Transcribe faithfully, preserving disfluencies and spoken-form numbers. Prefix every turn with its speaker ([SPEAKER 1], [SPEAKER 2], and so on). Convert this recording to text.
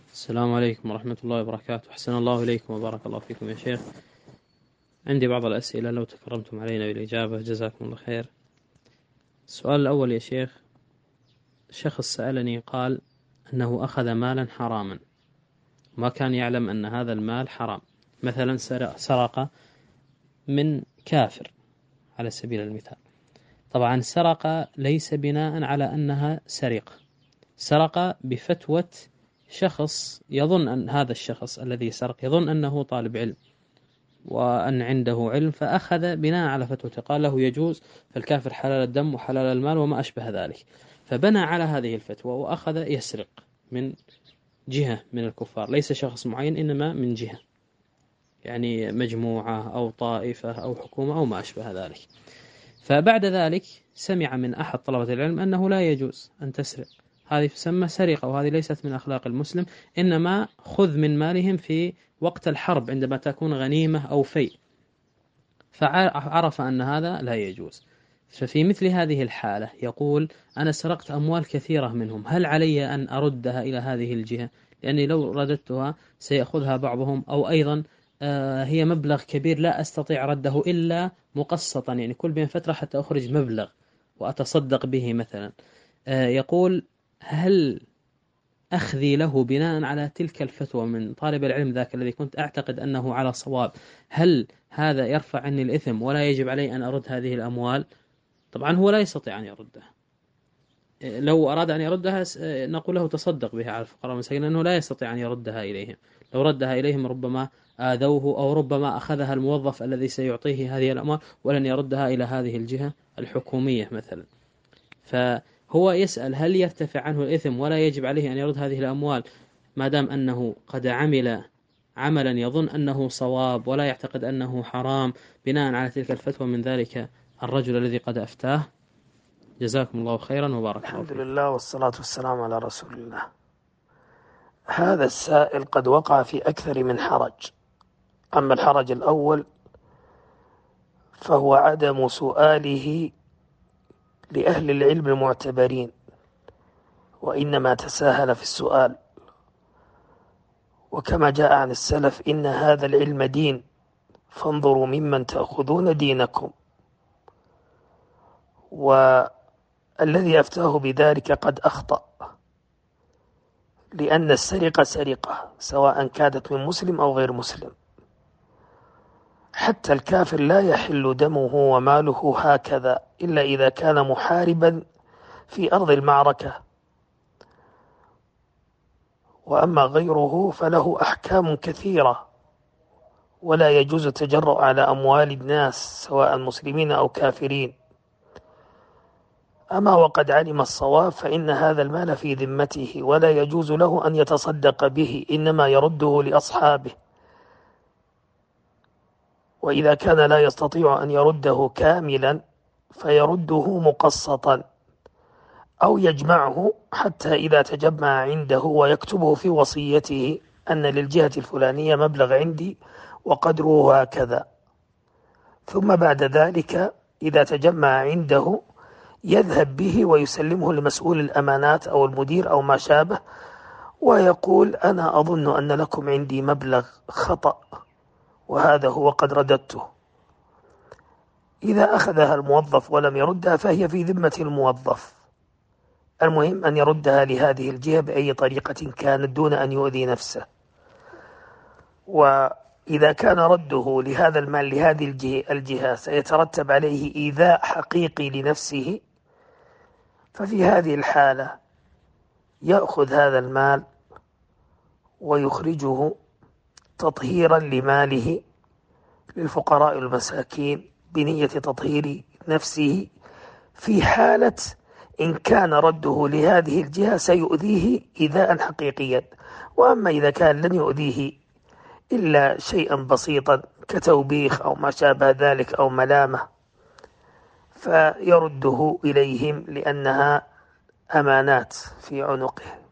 [SPEAKER 1] السلام عليكم ورحمة الله وبركاته. أحسن الله إليكم وبارك الله فيكم يا شيخ. عندي بعض الأسئلة لو تكرمتم علينا بالإجابة جزاكم الله خير. السؤال الأول يا شيخ، شخص سألني قال أنه أخذ مالا حراما وما كان يعلم أن هذا المال حرام، مثلا سرق من كافر على سبيل المثال. طبعا سرق ليس بناء على أنها سرقة، سرق بفتوى شخص يظن أن هذا الشخص الذي سرق يظن أنه طالب علم وأن عنده علم، فأخذ بناء على فتوى قال له يجوز، فالكافر حلال الدم وحلال المال وما أشبه ذلك، فبنى على هذه الفتوى وأخذ يسرق من جهة من الكفار، ليس شخص معين إنما من جهة، يعني مجموعة أو طائفة أو حكومة أو ما أشبه ذلك. فبعد ذلك سمع من أحد طلبة العلم أنه لا يجوز أن تسرق، هذه تسمى سرقة وهذه ليست من أخلاق المسلم، إنما خذ من مالهم في وقت الحرب عندما تكون غنيمة أو فيء، فعرف أن هذا لا يجوز. ففي مثل هذه الحالة يقول أنا سرقت أموال كثيرة منهم، هل علي أن أردها إلى هذه الجهة؟ لأني لو رددتها سيأخذها بعضهم، أو أيضا آه هي مبلغ كبير لا أستطيع رده إلا مقسطا، يعني كل بين فترة حتى أخرج مبلغ وأتصدق به مثلا. آه يقول هل أخذي له بناء على تلك الفتوى من طالب العلم ذاك الذي كنت أعتقد أنه على صواب، هل هذا يرفع عني الإثم ولا يجب علي أن أرد هذه الأموال؟ طبعا هو لا يستطيع أن يردها، لو أراد أن يردها نقول له تصدق بها على الفقراء والمساكين، لأنه لا يستطيع أن يردها إليهم، لو ردها إليهم ربما آذوه أو ربما أخذها الموظف الذي سيعطيه هذه الأموال ولن يردها إلى هذه الجهة الحكومية مثلا. فهو يسأل هل يرتفع عنه الإثم ولا يجب عليه أن يرد هذه الأموال ما دام أنه قد عمل عملا يظن أنه صواب ولا يعتقد أنه حرام بناء على تلك الفتوى من ذلك الرجل الذي قد أفتاه؟ جزاكم الله خيرا وبارك الله
[SPEAKER 2] الحمد
[SPEAKER 1] فيكم.
[SPEAKER 2] لله والصلاة والسلام على رسول الله. هذا السائل قد وقع في أكثر من حرج. أما الحرج الأول فهو عدم سؤاله لأهل العلم المعتبرين، وإنما تساهل في السؤال. وكما جاء عن السلف إن هذا العلم دين، فانظروا ممن تأخذون دينكم. والذي أفتاه بذلك قد أخطأ، لأن السرقة سرقة سواء كانت من مسلم أو غير مسلم. حتى الكافر لا يحل دمه وماله هكذا إلا إذا كان محاربا في أرض المعركة، وأما غيره فله أحكام كثيرة، ولا يجوز التجرؤ على أموال الناس سواء مسلمين أو كافرين. أما وقد علم الصواب فإن هذا المال في ذمته ولا يجوز له أن يتصدق به، إنما يرده لأصحابه. وإذا كان لا يستطيع أن يرده كاملا فيرده مقسطا، أو يجمعه حتى إذا تجمع عنده ويكتبه في وصيته أن للجهة الفلانية مبلغ عندي وقدره هكذا. ثم بعد ذلك إذا تجمع عنده يذهب به ويسلمه لمسؤول الأمانات أو المدير أو ما شابه، ويقول أنا أظن أن لكم عندي مبلغ خطأ وهذا هو قد رددته. إذا أخذها الموظف ولم يردها فهي في ذمة الموظف، المهم أن يردها لهذه الجهة بأي طريقة كانت دون أن يؤذي نفسه. وإذا كان رده لهذا المال لهذه الجهة, الجهة سيترتب عليه إيذاء حقيقي لنفسه، ففي هذه الحالة يأخذ هذا المال ويخرجه تطهيرا لماله للفقراء المساكين بنية تطهير نفسه، في حالة إن كان رده لهذه الجهة سيؤذيه إيذاء حقيقيا. وأما إذا كان لن يؤذيه إلا شيئا بسيطا كتوبيخ أو ما شابه ذلك أو ملامة فيرده إليهم لأنها أمانات في عنقه.